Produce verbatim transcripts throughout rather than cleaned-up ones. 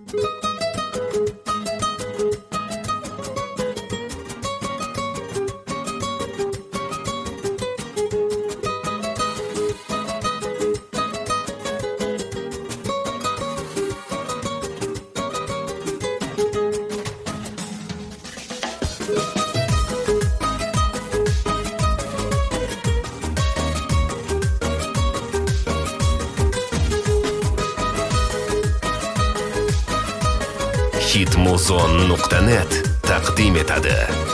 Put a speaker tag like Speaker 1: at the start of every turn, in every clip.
Speaker 1: hitmuzon nuqta net taqdim etadi.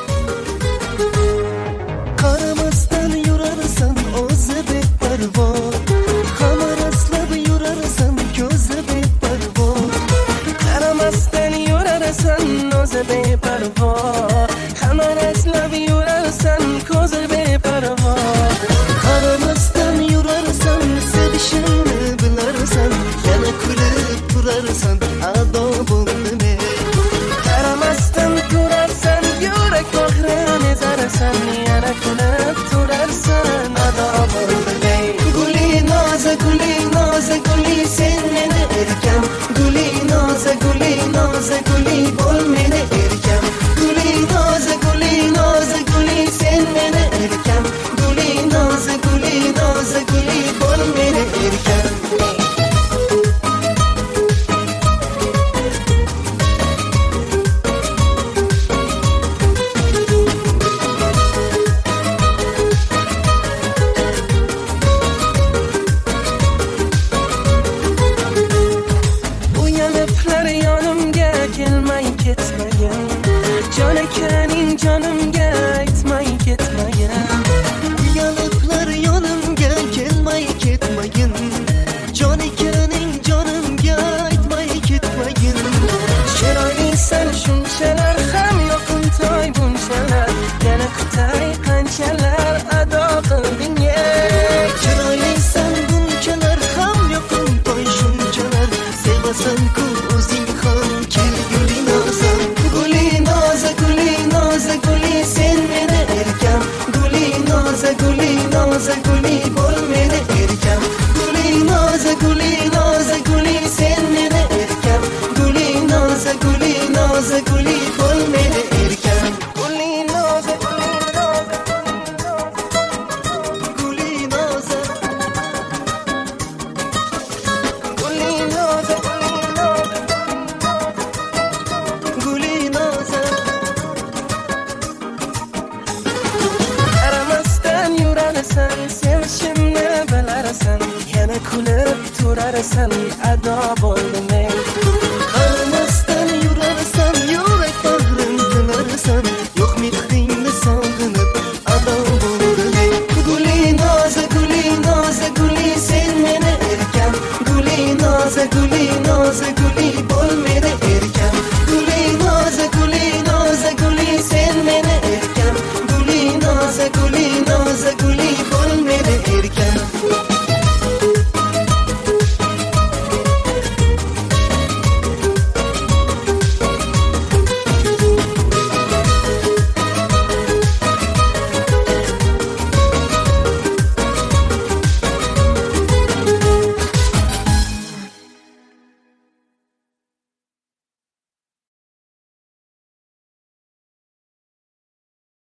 Speaker 2: Qaramasdan yurarsan o'zi beparvo, hamma raslab yurarsan ko'zi beparvo. Qaramasdan yurarsan o'zi beparvo, hamma raslab yurarsan ko'zi beparvo. Qaramasdan yurarsan sevishini bilarsan, yana kulib turarsan ado bo'ldi. Qaramasdan turarsan yurak bag'rini ezarsan, yana kulib turarsan ado bo'ldi. Guli noza guli noza guli sen meni erkam, guli noza guli noza guli bo'l meni erkam. Guli noza guli noza guli sen meni erkam, guli noza guli noza guli bo'l meni erkam. Jonikaning jonimga aytmay ketmagin, uyalıqlar yonimga kelmay ketmagin. Jonikaning jonimga aytmay ketmagin. Chiroylisan shunchalar ham yoqimtoy bunchalar, yana kutay qanchalar ado qilding. Chiroylisan bunchalar ham yoqimtoy shunchalar, sevasan-ku o'zing ham kelguli nozam. Guli noza guli noza guli sen meni erkam, guli noza guli noza guli bo'l meni erkam. Guli noza guli noza guli sen meni erkam, guli noza guli noza guli bo'l meni erkam. Guli noza guli noza guli noza guli noza guli noza. Qaramasdan yurarsan, sevishimni bilarsan, yana kulib turarsan ado bo'lding. Qaramasdan yurarsan, yurak bag'rin tilarsan, yo'q mehringni sog'inib ado bo'lding. Guli noza guli noza guli sen meni erkam, guli noza guli